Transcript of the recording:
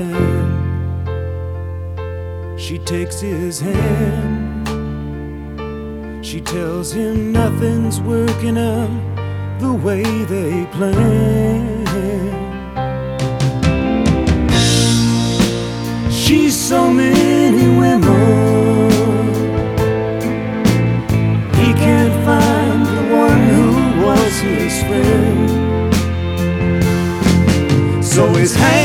She takes his hand. She tells him nothing's working out the way they planned. She's so many women, he can't find the one who was his friend. So his hand